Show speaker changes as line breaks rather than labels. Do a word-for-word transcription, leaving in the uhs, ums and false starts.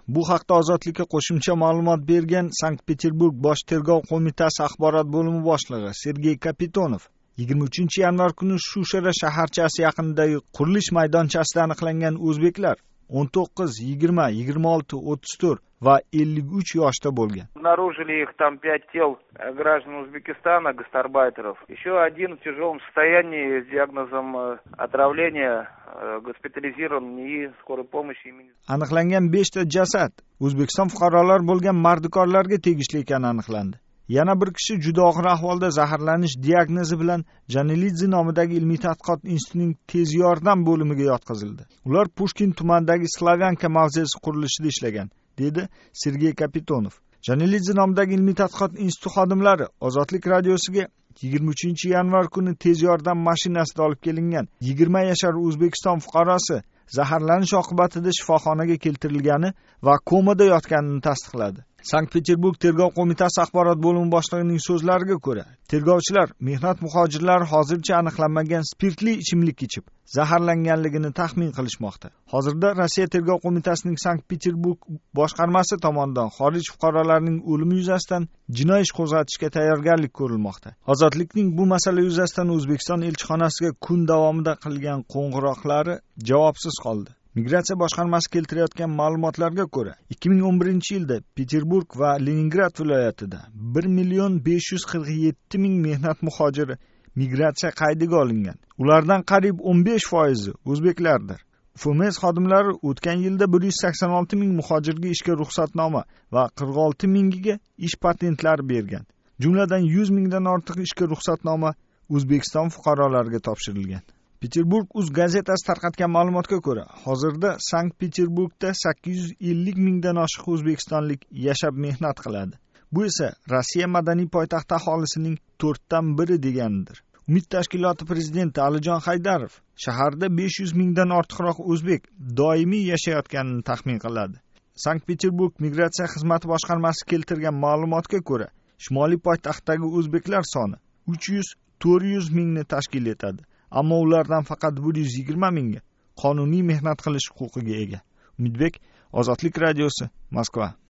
Bu haqda Ozodlikka qo'shimcha ma'lumot bergan Sankt-Peterburg bosh tergov qo'mitasi axborot bo'limi boshlig'i Sergey Kapitonov yigirma uchinchi yanvar kuni Shushara shaharchasi yaqinidagi qurilish maydonchasida aniqlangan o'zbeklar o'n to'qqiz, yigirma, yigirma olti, o'ttiz to'rt va ellik uch yoshda bo'lgan.
Обнаружили их там пять тел граждан Узбекистана, гастарбайтеров. Еще один в тяжелом состоянии с диагнозом отравления госпитализирован НИИ скорой помощи имени.
Aniqlangan besh ta jasad O'zbekiston fuqarolari bo'lgan mardikorlarga tegishli ekani aniqlandi. Yana bir kishi juda og'ir ahvolda zaharlanish diagnozi bilan Janelidze nomidagi ilmiy tadqiqot institutining tez yordam bo'limiga yotqizildi. Ular Pushkin tumanidagi Slavyanka mavzesi qurilishida ishlagan, dedi Sergey Kapitonov. Janelidze nomidagi ilmiy tadqiqot instituti xodimlari Ozodlik radiosiga yigirma uchinchi yanvar kuni tez yordam mashinasida olib kelingan yigirma yashar O'zbekiston fuqarosi zaharlanish oqibatida shifoxonaga keltirilgani va komada yotganini tasdiqladi. Sankt-Peterburg tergov qo'mitasi axborot bo'limi boshlig'ining so'zlariga ko'ra, tergovchilar mehnat muhojirlari hozircha aniqlanmagan spirtli ichimlik ichib zaharlanganligini taxmin qilishmoqda. Hozirda Rossiya tergov qo'mitasining Sankt-Peterburg boshqarmasi tomonidan xorij fuqarolarining o'limi yuzasidan jinoiy ish qo'zg'atishga tayyorgarlik ko'rilmoqda. Ozodlikning bu masala yuzasidan O'zbekiston elchixonasiga kun davomida qilgan qo'ng'iroqlari javobsiz qoldi. Migratsiya boshqarmasi keltirayotgan ma'lumotlarga ko'ra, ikki ming o'n birinchi yilda Peterburg va Leningrad viloyatida bir million besh yuz qirq yetti ming mehnat muhojiri migratsiya qaydiga olingan. Ulardan qariyb o'n besh foizi o'zbeklardir. F M S xodimlari o'tgan yilda bir yuz sakson olti ming muhojirga ishga ruxsatnoma va qirq olti mingiga ish patentlari bergan. Jumladan yuz mingdan ortiq ishga ruxsatnoma O'zbekiston fuqarolariga topshirilgan. Peterburg uz gazetasi tarqatgan ma'lumotga ko'ra, hozirda Sankt-Peterburgda sakkiz yuz ellik mingdan oshiq o'zbekistonlik yashab mehnat qiladi. Bu esa Rossiya madaniy poytaxti aholisining to'rtdan biri deganidir. Umid tashkiloti prezidenti Alijon Haydarov shaharda besh yuz mingdan ortiqroq o'zbek doimiy yashayotganini taxmin qiladi. Sankt-Peterburg migratsiya xizmati boshqarmasi keltirgan ma'lumotga ko'ra, shimoliy poytaxtdagi o'zbeklar soni uch yuz to'rt yuz mingni tashkil etadi. Ammo ulardan faqat bir yuz yigirma mingi qonuniy mehnat qilish huquqiga ega. Umidbek, Ozodlik radiosi, Moskva.